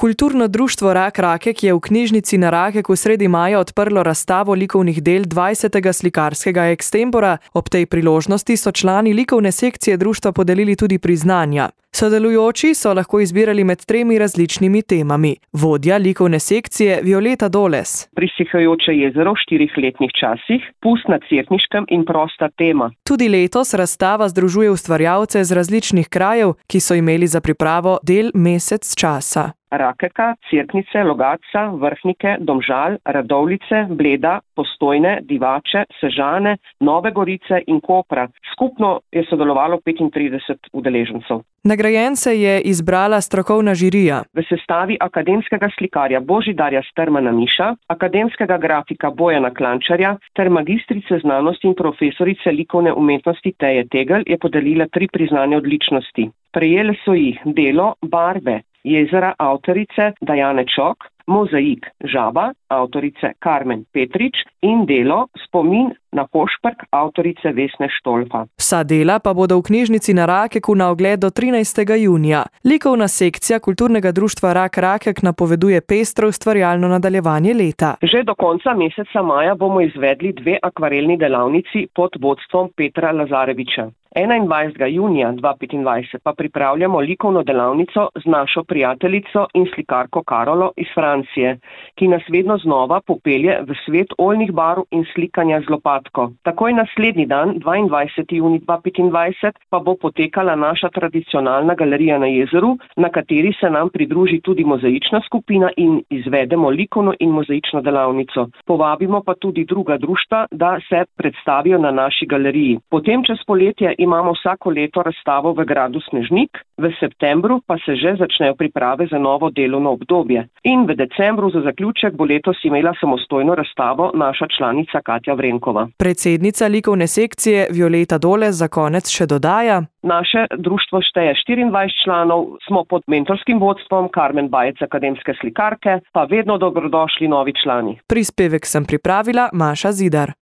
Kulturno društvo Rak Rakek je v knjižnici na Rakeku sredi maja odprlo razstavo likovnih del 20. slikarskega ekstempora. Ob tej priložnosti so člani likovne sekcije društva podelili tudi priznanja. Sodelujoči so lahko izbirali med 3 različnimi temami. Vodja likovne sekcije Violeta Doles. Prisihajajoče jezero v 4 letnih časih, Pust na Cerkniškem in prosta tema. Tudi letos razstava združuje ustvarjalce z različnih krajev, ki so imeli za pripravo del mesec časa. Rakeka, Cerknice, Logatca, Vrhnike, Domžal, Radovljice, Bleda, Postojne, Divače, Sežane, Nove Gorice in Kopra. Skupno je sodelovalo 35 udeležencev. Nagrajence je izbrala strokovna žirija. V sestavi akademskega slikarja Božidarja Strmana Miša, akademskega grafika Bojana Klančarja ter magistrice znanosti in profesorice likovne umetnosti Teje Tegel je podelila 3 priznanja odličnosti. Prejele so jih delo Barve jezera avtorice Dajane Čok, Mozaik Žaba avtorice Karmen Petrič in delo Spomin na Hošprk avtorice Vesne Štolfa. Vsa dela pa bodo v knjižnici na Rakeku na ogled do 13. junija. Likovna sekcija kulturnega društva Rak Rakek napoveduje pestro ustvarjalno nadaljevanje leta. Že do konca meseca maja bomo izvedli 2 akvarelni delavnici pod vodstvom Petra Lazareviča. 21. junija 2025 pa pripravljamo likovno delavnico z našo prijateljico in slikarko Karolo iz Francije, ki nas vedno znova popelje v svet oljnih barv in slikanja z lopatko. Takoj naslednji dan, 22. junij 2025, pa bo potekala naša tradicionalna galerija na jezeru, na kateri se nam pridruži tudi mozaična skupina in izvedemo likovno in mozaično delavnico. Povabimo pa tudi druga društva, da se predstavijo na naši galeriji. Potem čez poletje imamo vsako leto razstavo v gradu Snežnik, v septembru pa se že začnejo priprave za novo delovno obdobje. In v decembru za zaključek bo letos imela samostojno razstavo naša članica Katja Vrenkova. Predsednica likovne sekcije Violeta Doles za konec še dodaja: Naše društvo šteje 24 članov, smo pod mentorskim vodstvom Karmen Bajec, akademske slikarke, pa vedno dobrodošli novi člani. Prispevek sem pripravila Maša Zidar.